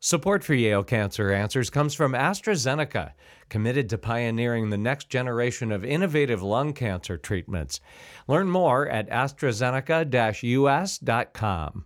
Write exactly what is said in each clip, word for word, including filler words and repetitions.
Support for Yale Cancer Answers comes from AstraZeneca, committed to pioneering the next generation of innovative lung cancer treatments. Learn more at AstraZeneca dash U S dot com.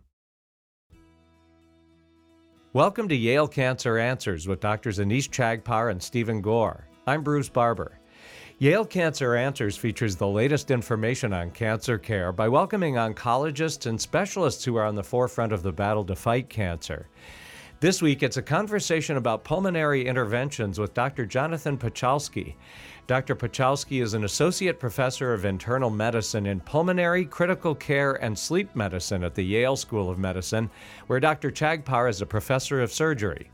Welcome to Yale Cancer Answers with Doctors Anish Chagpar and Stephen Gore. I'm Bruce Barber. Yale Cancer Answers features the latest information on cancer care by welcoming oncologists and specialists who are on the forefront of the battle to fight cancer. This week, it's a conversation about pulmonary interventions with Doctor Jonathan Pachowski. Doctor Pachowski is an associate professor of internal medicine in pulmonary, critical care, and sleep medicine at the Yale School of Medicine, where Doctor Chagpar is a professor of surgery.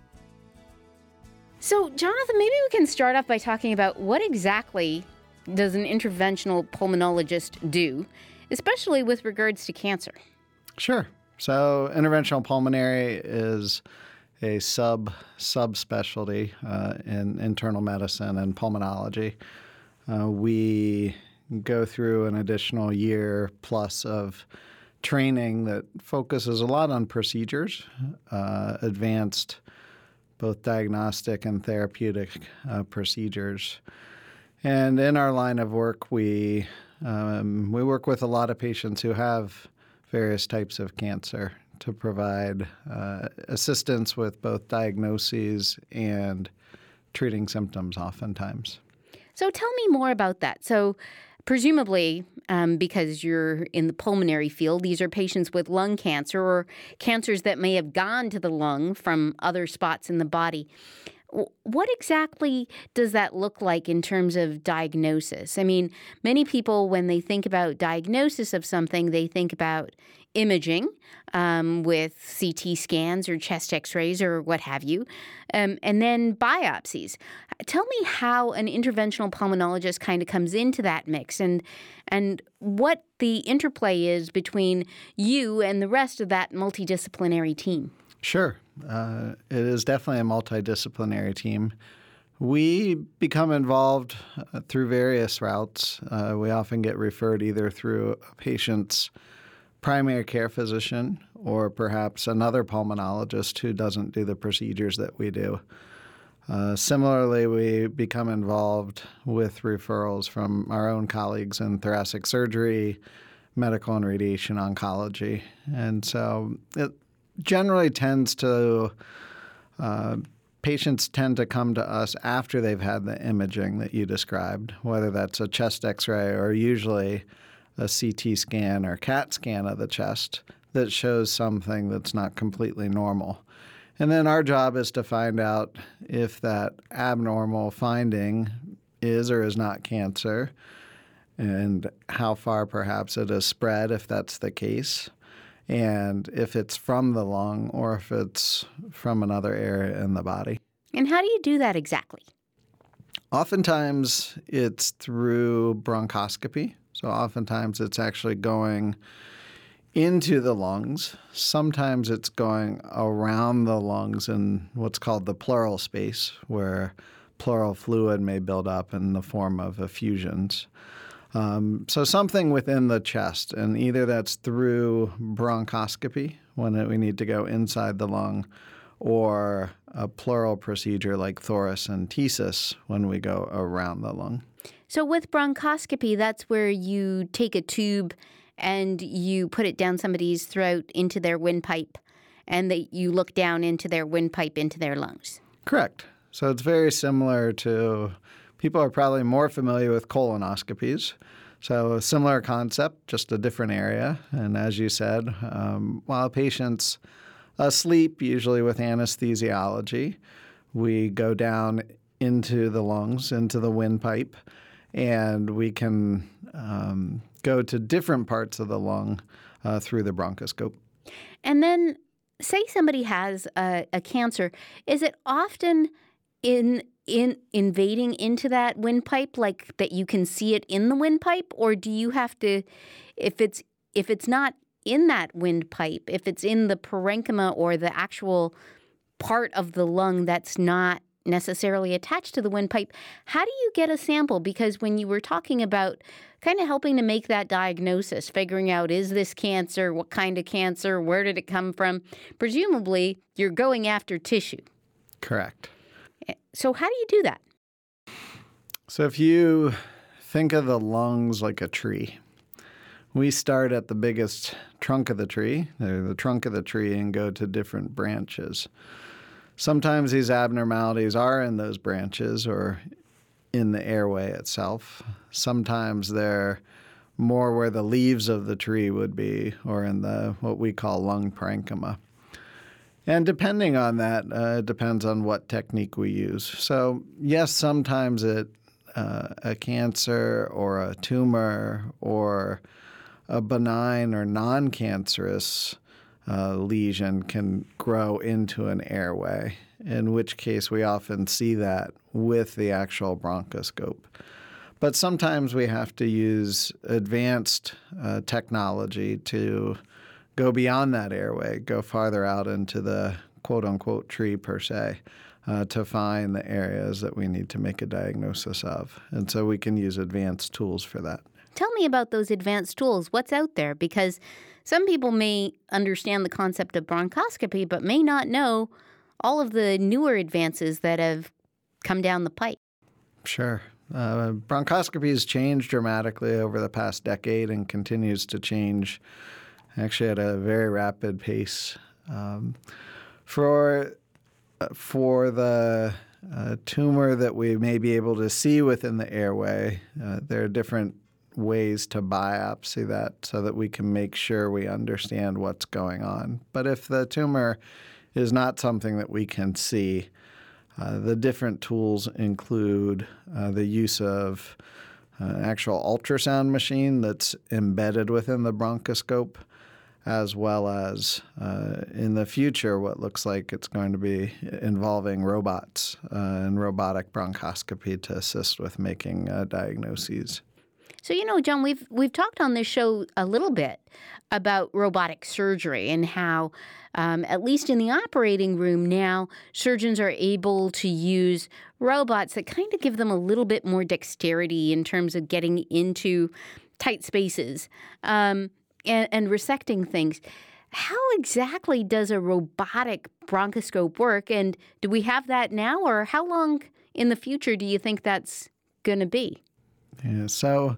So, Jonathan, maybe we can start off by talking about what exactly does an interventional pulmonologist do, especially with regards to cancer? Sure. So, interventional pulmonary is a sub subspecialty uh, in internal medicine and pulmonology. Uh, we go through an additional year plus of training that focuses a lot on procedures, uh, advanced both diagnostic and therapeutic uh, procedures. And in our line of work, we um, we work with a lot of patients who have various types of cancer to provide uh, assistance with both diagnoses and treating symptoms oftentimes. So tell me more about that. So presumably, um, because you're in the pulmonary field, these are patients with lung cancer or cancers that may have gone to the lung from other spots in the body. What exactly does that look like in terms of diagnosis? I mean, many people, when they think about diagnosis of something, they think about imaging um, with C T scans or chest x-rays or what have you, um, and then biopsies. Tell me how an interventional pulmonologist kind of comes into that mix and and what the interplay is between you and the rest of that multidisciplinary team. Sure. Uh, it is definitely a multidisciplinary team. We become involved uh, through various routes. Uh, we often get referred either through a patient's primary care physician or perhaps another pulmonologist who doesn't do the procedures that we do. Uh, similarly, we become involved with referrals from our own colleagues in thoracic surgery, medical and radiation oncology. And so it generally tends to, uh, patients tend to come to us after they've had the imaging that you described, whether that's a chest x-ray or usually a C T scan or CAT scan of the chest that shows something that's not completely normal. And then our job is to find out if that abnormal finding is or is not cancer and how far perhaps it has spread if that's the case, and if it's from the lung or if it's from another area in the body. And how do you do that exactly? Oftentimes it's through bronchoscopy. So oftentimes it's actually going into the lungs. Sometimes it's going around the lungs in what's called the pleural space, where pleural fluid may build up in the form of effusions. Um, so something within the chest, and either that's through bronchoscopy, when it, we need to go inside the lung, or a pleural procedure like thoracentesis, when we go around the lung. So with bronchoscopy, that's where you take a tube and you put it down somebody's throat into their windpipe, and that you look down into their windpipe into their lungs. Correct. So it's very similar to, people are probably more familiar with colonoscopies. So a similar concept, just a different area. And as you said, um, while a patient's asleep, usually with anesthesiology, we go down into the lungs, into the windpipe, and we can um, go to different parts of the lung uh, through the bronchoscope. And then say somebody has a, a cancer, is it often in in invading into that windpipe, like that you can see it in the windpipe, or do you have to, if it's if it's not in that windpipe, if it's in the parenchyma or the actual part of the lung that's not necessarily attached to the windpipe. How do you get a sample? Because when you were talking about kind of helping to make that diagnosis, figuring out, is this cancer, what kind of cancer, where did it come from, presumably you're going after tissue. Correct. So how do you do that? So if you think of the lungs like a tree, we start at the biggest trunk of the tree, the trunk of the tree, and go to different branches. Sometimes these abnormalities are in those branches or in the airway itself. Sometimes they're more where the leaves of the tree would be, or in the what we call lung parenchyma. And depending on that, uh, it depends on what technique we use. So yes, sometimes it uh, a cancer or a tumor or a benign or non-cancerous uh, lesion can grow into an airway, in which case we often see that with the actual bronchoscope. But sometimes we have to use advanced uh, technology to go beyond that airway, go farther out into the quote-unquote tree per se, uh, to find the areas that we need to make a diagnosis of. And so we can use advanced tools for that. Tell me about those advanced tools. What's out there? Because some people may understand the concept of bronchoscopy, but may not know all of the newer advances that have come down the pipe. Sure. Uh, bronchoscopy has changed dramatically over the past decade and continues to change actually at a very rapid pace. Um, for, for the uh, tumor that we may be able to see within the airway, uh, there are different ways to biopsy that so that we can make sure we understand what's going on. But if the tumor is not something that we can see, uh, the different tools include uh, the use of an actual ultrasound machine that's embedded within the bronchoscope, as well as uh, in the future what looks like it's going to be involving robots uh, and robotic bronchoscopy to assist with making uh, diagnoses. So, you know, John, we've we've talked on this show a little bit about robotic surgery and how, um, at least in the operating room now, surgeons are able to use robots that kind of give them a little bit more dexterity in terms of getting into tight spaces um, and, and resecting things. How exactly does a robotic bronchoscope work? And do we have that now, or how long in the future do you think that's going to be? Yeah, so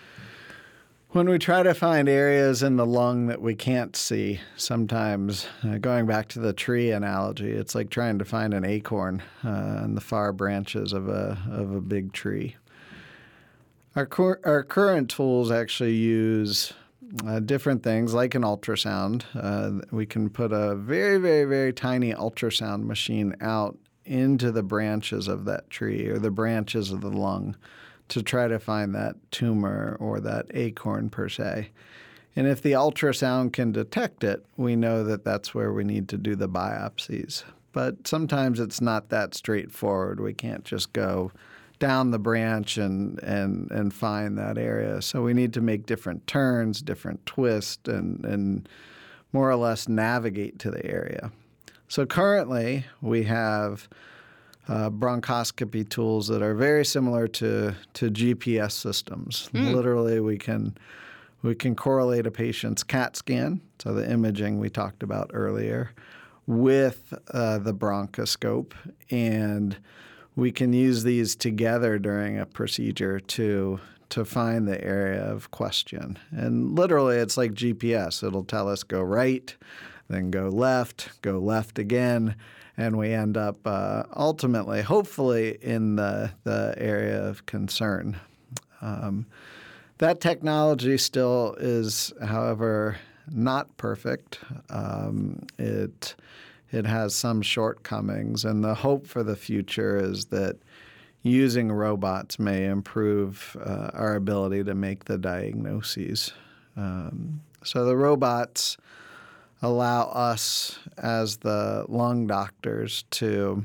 when we try to find areas in the lung that we can't see, sometimes, uh, going back to the tree analogy, it's like trying to find an acorn uh, in the far branches of a of a big tree. Our, cor- our current tools actually use uh, different things like an ultrasound. Uh, we can put a very, very, very tiny ultrasound machine out into the branches of that tree or the branches of the lung to try to find that tumor or that acorn per se. And if the ultrasound can detect it, we know that that's where we need to do the biopsies. But sometimes it's not that straightforward. We can't just go down the branch and, and, and find that area. So we need to make different turns, different twists, and, and more or less navigate to the area. So currently we have Uh, bronchoscopy tools that are very similar to, to G P S systems. Mm. Literally, we can we can correlate a patient's CAT scan, so the imaging we talked about earlier, with uh, the bronchoscope, and we can use these together during a procedure to to find the area of question. And literally, it's like G P S. It'll tell us go right, then go left, go left again. And we end up uh, ultimately, hopefully, in the, the area of concern. Um, that technology still is, however, not perfect. Um, it it has some shortcomings, and the hope for the future is that using robots may improve uh, our ability to make the diagnoses. Um, so the robots allow us as the lung doctors to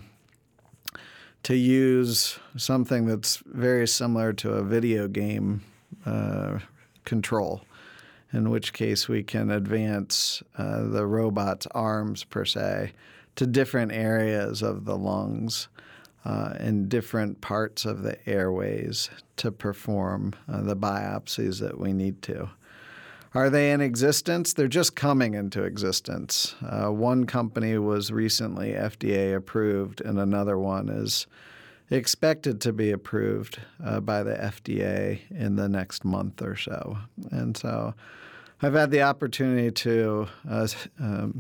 to use something that's very similar to a video game uh, control, in which case we can advance uh, the robot's arms, per se, to different areas of the lungs uh, in different parts of the airways to perform uh, the biopsies that we need to. Are they in existence? They're just coming into existence. Uh, one company was recently F D A approved, and another one is expected to be approved uh, by the F D A in the next month or so. And so I've had the opportunity to uh, um,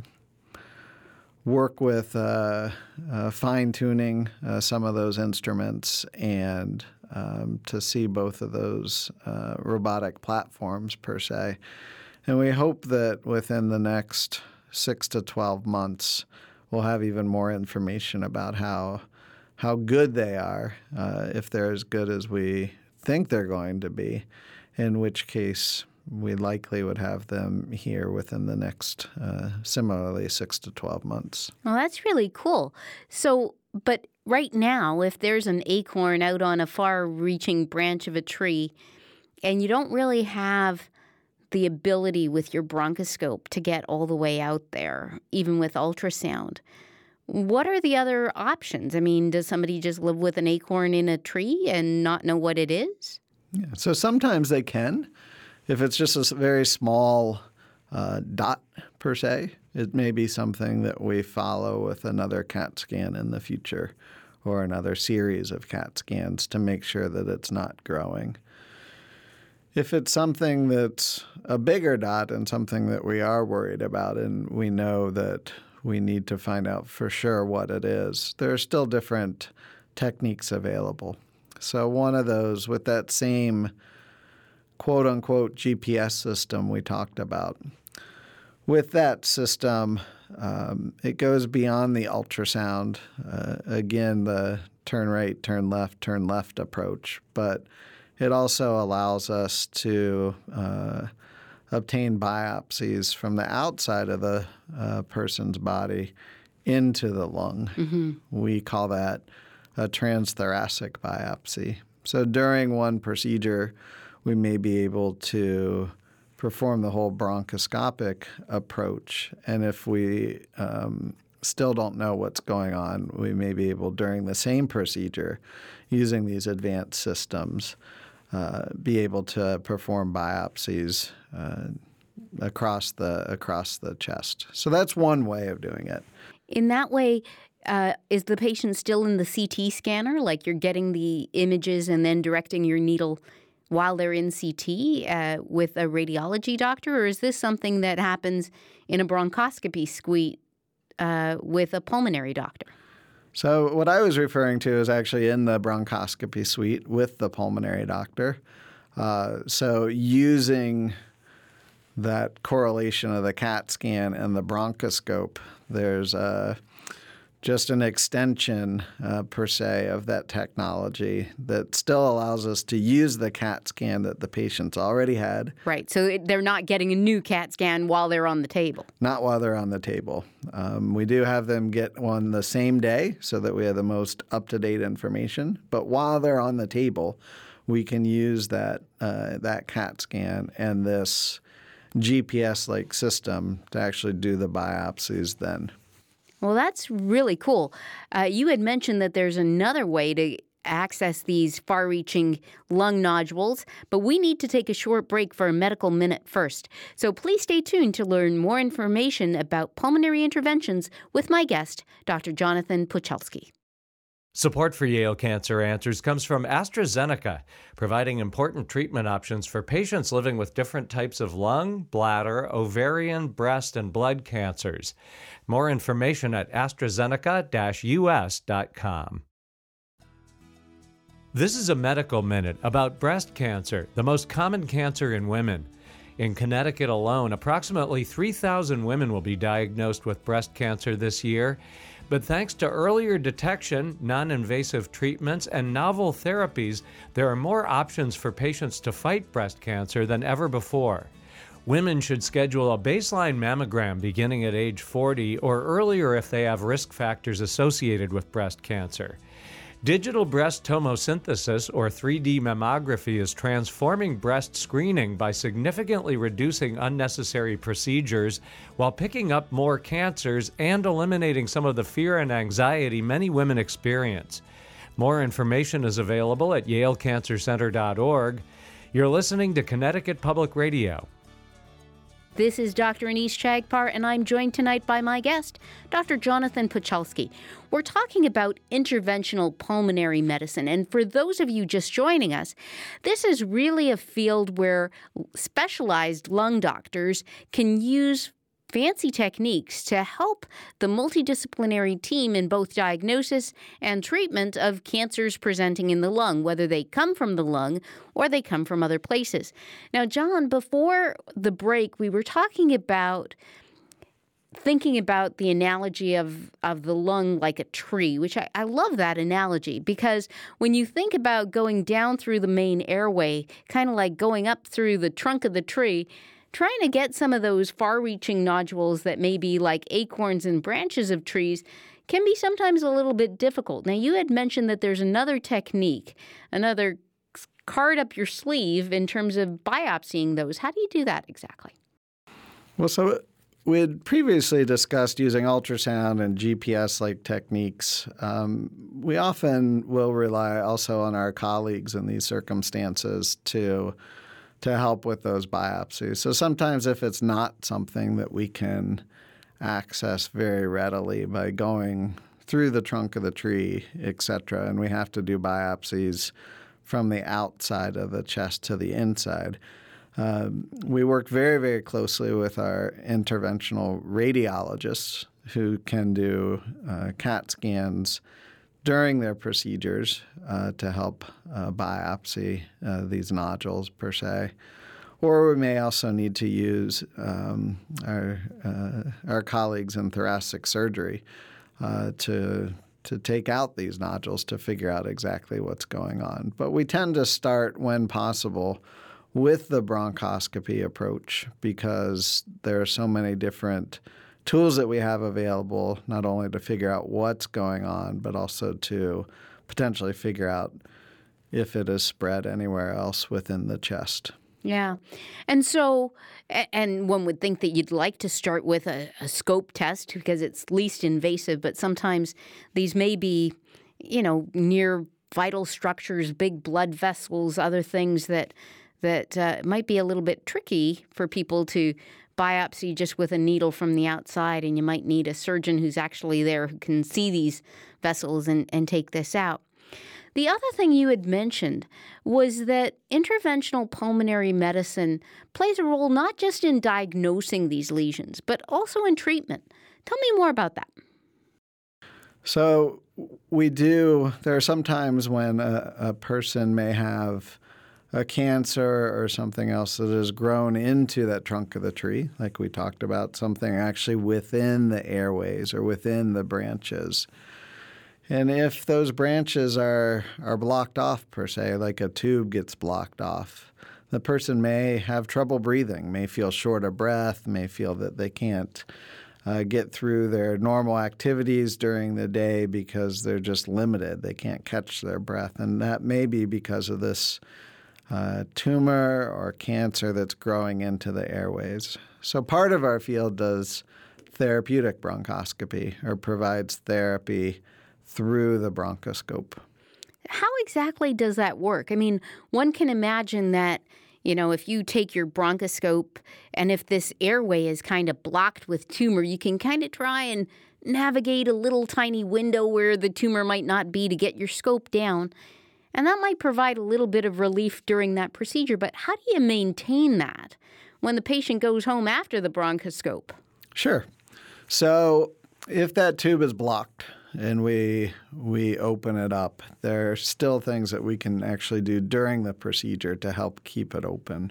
work with uh, uh, fine-tuning uh, some of those instruments and um, to see both of those uh, robotic platforms per se. And we hope that within the next six to twelve months, we'll have even more information about how how good they are, uh, if they're as good as we think they're going to be, in which case we likely would have them here within the next, uh, similarly, six to twelve months. Well, that's really cool. So, but right now, if there's an acorn out on a far-reaching branch of a tree, and you don't really have the ability with your bronchoscope to get all the way out there, even with ultrasound, what are the other options? I mean, does somebody just live with an acorn in a tree and not know what it is? Yeah, so sometimes they can. If it's just a very small uh, dot per se, it may be something that we follow with another CAT scan in the future or another series of CAT scans to make sure that it's not growing. If it's something that's a bigger dot and something that we are worried about and we know that we need to find out for sure what it is, there are still different techniques available. So one of those with that same quote-unquote G P S system we talked about. With that system, um, it goes beyond the ultrasound. Uh, again, the turn right, turn left, turn left approach. But it also allows us to uh, obtain biopsies from the outside of the uh, person's body into the lung. Mm-hmm. We call that a transthoracic biopsy. So during one procedure, we may be able to perform the whole bronchoscopic approach. And if we um, still don't know what's going on, we may be able, during the same procedure, using these advanced systems, uh, be able to perform biopsies uh, across the across the chest. So that's one way of doing it. In that way, uh, is the patient still in the C T scanner? Like you're getting the images and then directing your needle while they're in C T uh, with a radiology doctor? Or is this something that happens in a bronchoscopy suite uh, with a pulmonary doctor? So what I was referring to is actually in the bronchoscopy suite with the pulmonary doctor. Uh, so using that correlation of the CAT scan and the bronchoscope, there's a just an extension, uh, per se, of that technology that still allows us to use the CAT scan that the patient's already had. Right. So it, they're not getting a new CAT scan while they're on the table. Not while they're on the table. Um, we do have them get one the same day so that we have the most up-to-date information. But while they're on the table, we can use that uh, that CAT scan and this G P S-like system to actually do the biopsies then. Well, that's really cool. Uh, you had mentioned that there's another way to access these far-reaching lung nodules, but we need to take a short break for a medical minute first. So please stay tuned to learn more information about pulmonary interventions with my guest, Doctor Jonathan Puchalski. Support for Yale Cancer Answers comes from AstraZeneca, providing important treatment options for patients living with different types of lung, bladder, ovarian, breast, and blood cancers. More information at AstraZeneca dash U S dot com. This is a medical minute about breast cancer, the most common cancer in women. In Connecticut alone, approximately three thousand women will be diagnosed with breast cancer this year. But thanks to earlier detection, non-invasive treatments, and novel therapies, there are more options for patients to fight breast cancer than ever before. Women should schedule a baseline mammogram beginning at age forty or earlier if they have risk factors associated with breast cancer. Digital breast tomosynthesis, or three D mammography, is transforming breast screening by significantly reducing unnecessary procedures while picking up more cancers and eliminating some of the fear and anxiety many women experience. More information is available at yale cancer center dot org. You're listening to Connecticut Public Radio. This is Doctor Anees Chagpar, and I'm joined tonight by my guest, Doctor Jonathan Puchalski. We're talking about interventional pulmonary medicine, and for those of you just joining us, this is really a field where specialized lung doctors can use fancy techniques to help the multidisciplinary team in both diagnosis and treatment of cancers presenting in the lung, whether they come from the lung or they come from other places. Now, John, before the break, we were talking about thinking about the analogy of, of the lung like a tree, which I, I love that analogy, because when you think about going down through the main airway, kind of like going up through the trunk of the tree, trying to get some of those far-reaching nodules that may be like acorns and branches of trees can be sometimes a little bit difficult. Now, you had mentioned that there's another technique, another card up your sleeve in terms of biopsying those. How do you do that exactly? Well, so we had previously discussed using ultrasound and G P S-like techniques. Um, we often will rely also on our colleagues in these circumstances to to help with those biopsies. So sometimes if it's not something that we can access very readily by going through the trunk of the tree, et cetera, and we have to do biopsies from the outside of the chest to the inside, uh, we work very, very closely with our interventional radiologists who can do uh, CAT scans during their procedures uh, to help uh, biopsy uh, these nodules per se. Or we may also need to use um, our, uh, our colleagues in thoracic surgery uh, to, to take out these nodules to figure out exactly what's going on. But we tend to start, when possible, with the bronchoscopy approach because there are so many different tools that we have available, not only to figure out what's going on, but also to potentially figure out if it is spread anywhere else within the chest. Yeah. And so, and one would think that you'd like to start with a, a scope test because it's least invasive, but sometimes these may be, you know, near vital structures, big blood vessels, other things that, that uh, might be a little bit tricky for people to biopsy just with a needle from the outside, and you might need a surgeon who's actually there who can see these vessels and, and take this out. The other thing you had mentioned was that interventional pulmonary medicine plays a role not just in diagnosing these lesions, but also in treatment. Tell me more about that. So we do, there are some times when a, a person may have a cancer or something else that has grown into that trunk of the tree, like we talked about, something actually within the airways or within the branches. And if those branches are, are blocked off, per se, like a tube gets blocked off, the person may have trouble breathing, may feel short of breath, may feel that they can't uh, get through their normal activities during the day because they're just limited. They can't catch their breath. And that may be because of this Uh, tumor or cancer that's growing into the airways. So part of our field does therapeutic bronchoscopy or provides therapy through the bronchoscope. How exactly does that work? I mean, one can imagine that, you know, if you take your bronchoscope and if this airway is kind of blocked with tumor, you can kind of try and navigate a little tiny window where the tumor might not be to get your scope down. And that might provide a little bit of relief during that procedure. But how do you maintain that when the patient goes home after the bronchoscope? Sure. So if that tube is blocked and we we open it up, there are still things that we can actually do during the procedure to help keep it open.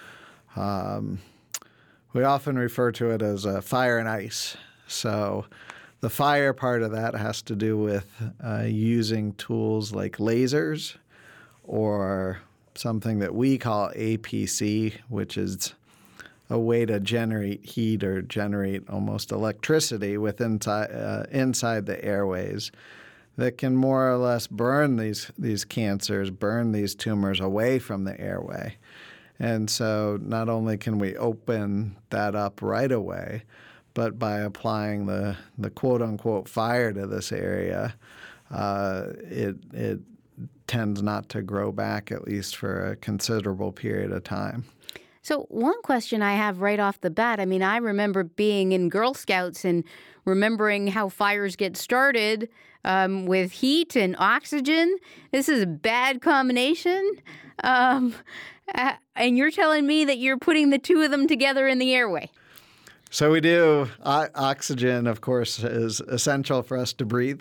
Um, we often refer to it as a fire and ice. So the fire part of that has to do with uh, using tools like lasers or something that we call A P C, which is a way to generate heat or generate almost electricity within uh, inside the airways that can more or less burn these these cancers, burn these tumors away from the airway. And so not only can we open that up right away, but by applying the, the quote-unquote fire to this area, uh, it it tends not to grow back, at least for a considerable period of time. So one question I have right off the bat, I mean, I remember being in Girl Scouts and remembering how fires get started um, with heat and oxygen. This is a bad combination. Um, uh, and you're telling me that you're putting the two of them together in the airway. So we do. O- oxygen, of course, is essential for us to breathe.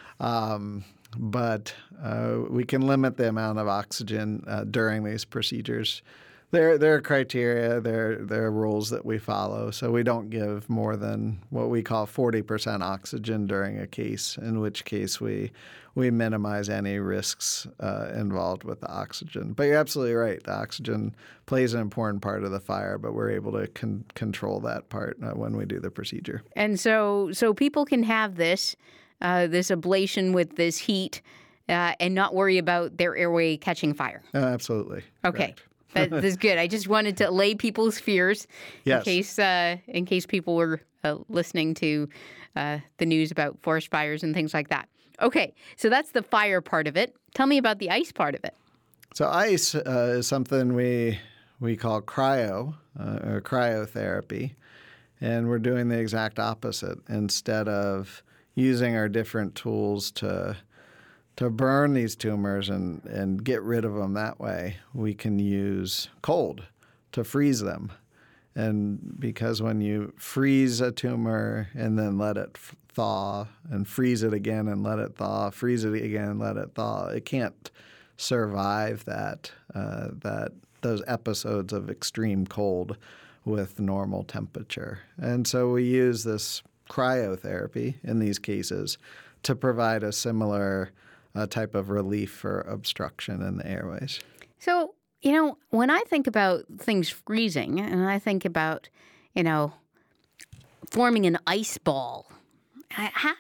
Um, but uh, we can limit the amount of oxygen uh, during these procedures. There, there are criteria, there, there are rules that we follow. So we don't give more than what we call forty percent oxygen during a case, in which case we we minimize any risks uh, involved with the oxygen. But you're absolutely right. The oxygen plays an important part of the fire, but we're able to con- control that part uh, when we do the procedure. And so, so people can have this, uh, this ablation with this heat uh, and not worry about their airway catching fire. Uh, absolutely. Okay. Correct. That is good. I just wanted to allay people's fears Yes. in case uh, in case people were uh, listening to uh, the news about forest fires and things like that. Okay, so that's the fire part of it. Tell me about the ice part of it. So ice uh, is something we we call cryo uh, or cryotherapy, and we're doing the exact opposite. Instead of using our different tools to to burn these tumors and, and get rid of them that way, we can use cold to freeze them. And because when you freeze a tumor and then let it f- thaw and freeze it again and let it thaw, freeze it again and let it thaw, it can't survive that uh, that those episodes of extreme cold with normal temperature. And so we use this cryotherapy in these cases to provide a similar uh, type of relief for obstruction in the airways. So, you know, when I think about things freezing and I think about, you know, forming an ice ball, I, how,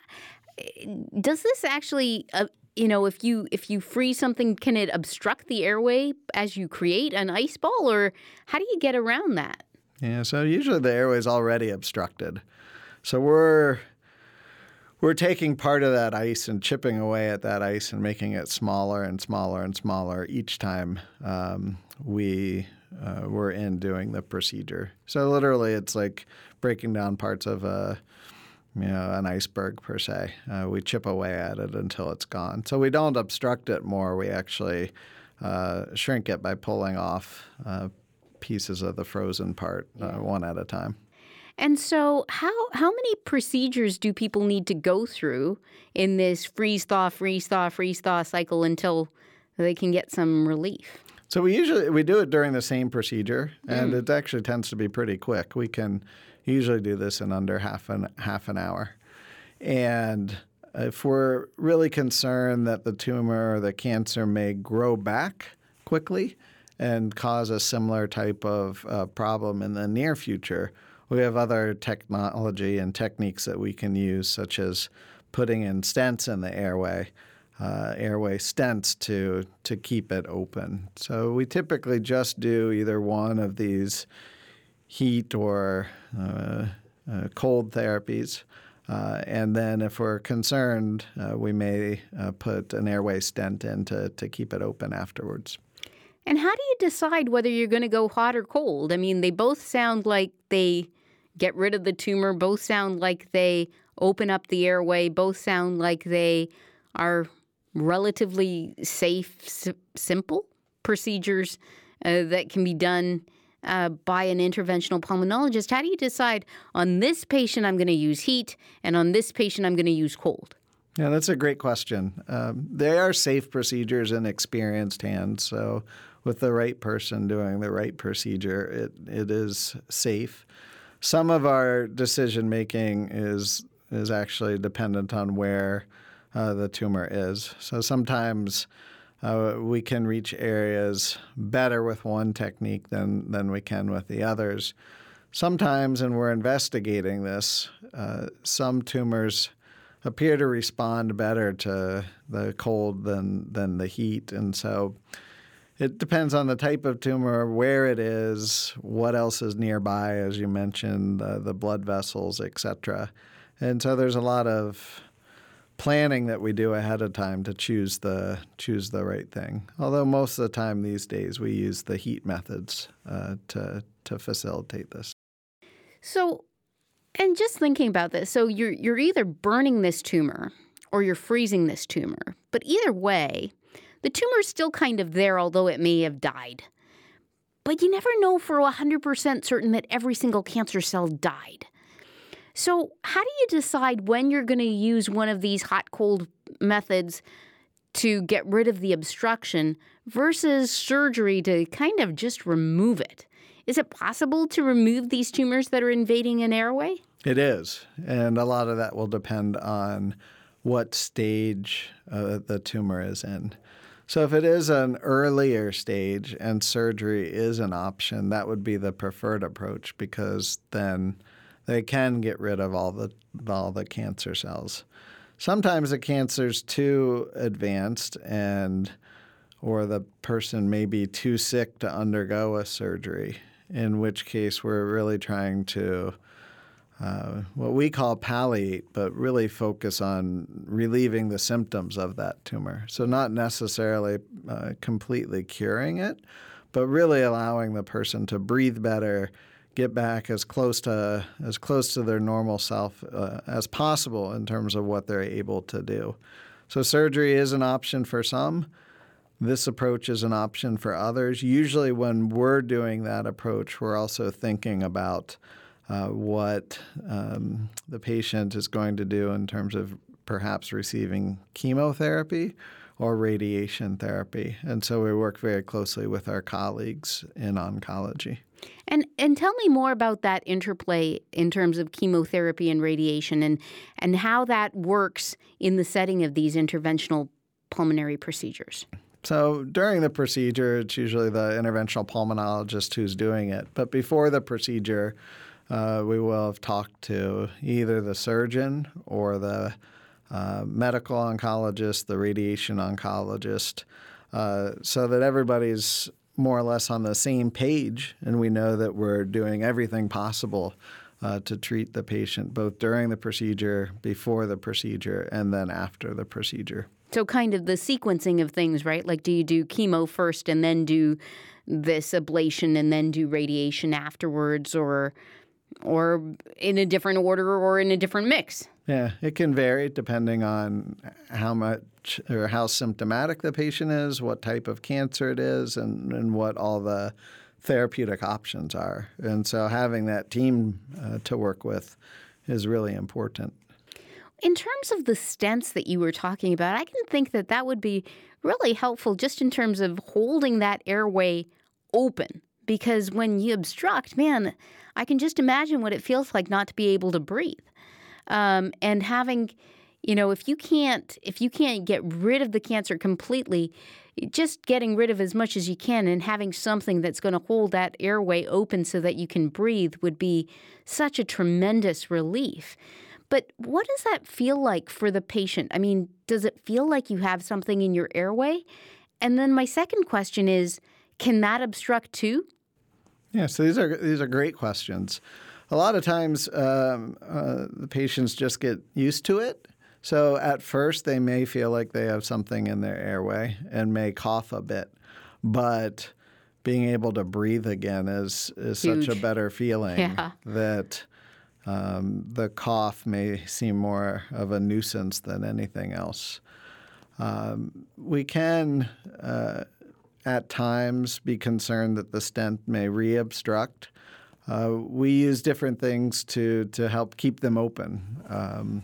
does this actually, uh, you know, if you if you freeze something, can it obstruct the airway as you create an ice ball, or how do you get around that? Yeah, so usually the airway is already obstructed. So we're we're taking part of that ice and chipping away at that ice and making it smaller and smaller and smaller each time um, we uh, we're in doing the procedure. So literally, it's like breaking down parts of a you know an iceberg per se. Uh, we chip away at it until it's gone. So we don't obstruct it more. We actually uh, shrink it by pulling off uh, pieces of the frozen part uh, one at a time. And so how how many procedures do people need to go through in this freeze-thaw, freeze-thaw, freeze-thaw cycle until they can get some relief? So we usually we do it during the same procedure, and mm. it actually tends to be pretty quick. We can usually do this in under half an half an hour. And if we're really concerned that the tumor or the cancer may grow back quickly and cause a similar type of uh, problem in the near future, we have other technology and techniques that we can use, such as putting in stents in the airway, uh, airway stents to to keep it open. So we typically just do either one of these heat or uh, uh, cold therapies. Uh, and then if we're concerned, uh, we may uh, put an airway stent in to, to keep it open afterwards. And how do you decide whether you're going to go hot or cold? I mean, they both sound like they get rid of the tumor. Both sound like they open up the airway. Both sound like they are relatively safe, s- simple procedures uh, that can be done uh, by an interventional pulmonologist. How do you decide on this patient I'm going to use heat and on this patient I'm going to use cold? Yeah, that's a great question. Um, they are safe procedures in experienced hands. So with the right person doing the right procedure, it it is safe. Some of our decision-making is is actually dependent on where uh, the tumor is. So sometimes uh, we can reach areas better with one technique than, than we can with the others. Sometimes, and we're investigating this, uh, some tumors appear to respond better to the cold than, than the heat. And so it depends on the type of tumor, where it is, what else is nearby, as you mentioned, uh, the blood vessels, et cetera. And so there's a lot of planning that we do ahead of time to choose the choose the right thing. Although most of the time these days we use the heat methods uh, to to facilitate this. So, and just thinking about this, so you're you're either burning this tumor or you're freezing this tumor. But either way, the tumor is still kind of there, although it may have died. But you never know for one hundred percent certain that every single cancer cell died. So how do you decide when you're going to use one of these hot-cold methods to get rid of the obstruction versus surgery to kind of just remove it? Is it possible to remove these tumors that are invading an airway? It is, and a lot of that will depend on what stage uh, the tumor is in. So if it is an earlier stage and surgery is an option, that would be the preferred approach because then they can get rid of all the all the cancer cells. Sometimes the cancer's too advanced and or the person may be too sick to undergo a surgery, in which case we're really trying to uh, what we call palliate, but really focus on relieving the symptoms of that tumor. So not necessarily uh, completely curing it, but really allowing the person to breathe better, get back as close to as close to their normal self uh, as possible in terms of what they're able to do. So surgery is an option for some. This approach is an option for others. Usually when we're doing that approach, we're also thinking about uh, what um, the patient is going to do in terms of perhaps receiving chemotherapy or radiation therapy. And so we work very closely with our colleagues in oncology. And and tell me more about that interplay in terms of chemotherapy and radiation and, and how that works in the setting of these interventional pulmonary procedures. So during the procedure, it's usually the interventional pulmonologist who's doing it. But before the procedure, uh, we will have talked to either the surgeon or the uh, medical oncologist, the radiation oncologist, uh, so that everybody's more or less on the same page, and we know that we're doing everything possible uh, to treat the patient, both during the procedure, before the procedure, and then after the procedure. So kind of the sequencing of things, right? Like do you do chemo first and then do this ablation and then do radiation afterwards, or or in a different order or in a different mix? Yeah, it can vary depending on how much or how symptomatic the patient is, what type of cancer it is, and, and what all the therapeutic options are. And so having that team uh, to work with is really important. In terms of the stents that you were talking about, I can think that that would be really helpful just in terms of holding that airway open. Because when you obstruct, man, I can just imagine what it feels like not to be able to breathe. Um, and having, you know, if you can't, if you can't get rid of the cancer completely, just getting rid of as much as you can and having something that's going to hold that airway open so that you can breathe would be such a tremendous relief. But what does that feel like for the patient? I mean, does it feel like you have something in your airway? And then my second question is, can that obstruct too? Yeah, so these are these are great questions. A lot of times um, uh, the patients just get used to it. So at first they may feel like they have something in their airway and may cough a bit. But being able to breathe again is, is such a better feeling yeah. that um, the cough may seem more of a nuisance than anything else. Um, we can, uh, at times, be concerned that the stent may re-obstruct. Uh, we use different things to, to help keep them open. Um,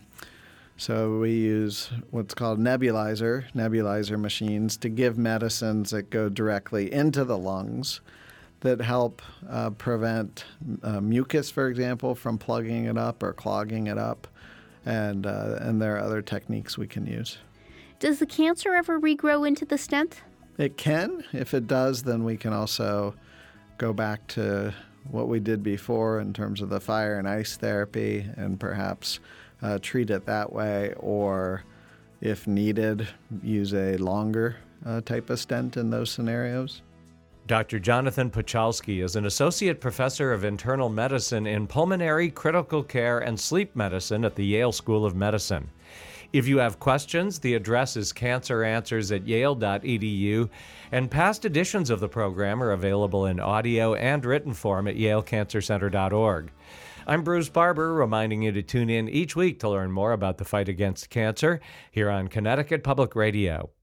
so we use what's called nebulizer, nebulizer machines to give medicines that go directly into the lungs that help uh, prevent uh, mucus, for example, from plugging it up or clogging it up. And, uh, and there are other techniques we can use. Does the cancer ever regrow into the stent? It can. If it does, then we can also go back to what we did before in terms of the fire and ice therapy and perhaps uh, treat it that way, or if needed, use a longer uh, type of stent in those scenarios. Doctor Jonathan Pachalski is an associate professor of internal medicine in pulmonary, critical care, and sleep medicine at the Yale School of Medicine. If you have questions, the address is cancer answers at yale dot e d u, and past editions of the program are available in audio and written form at yale cancer center dot org. I'm Bruce Barber, reminding you to tune in each week to learn more about the fight against cancer here on Connecticut Public Radio.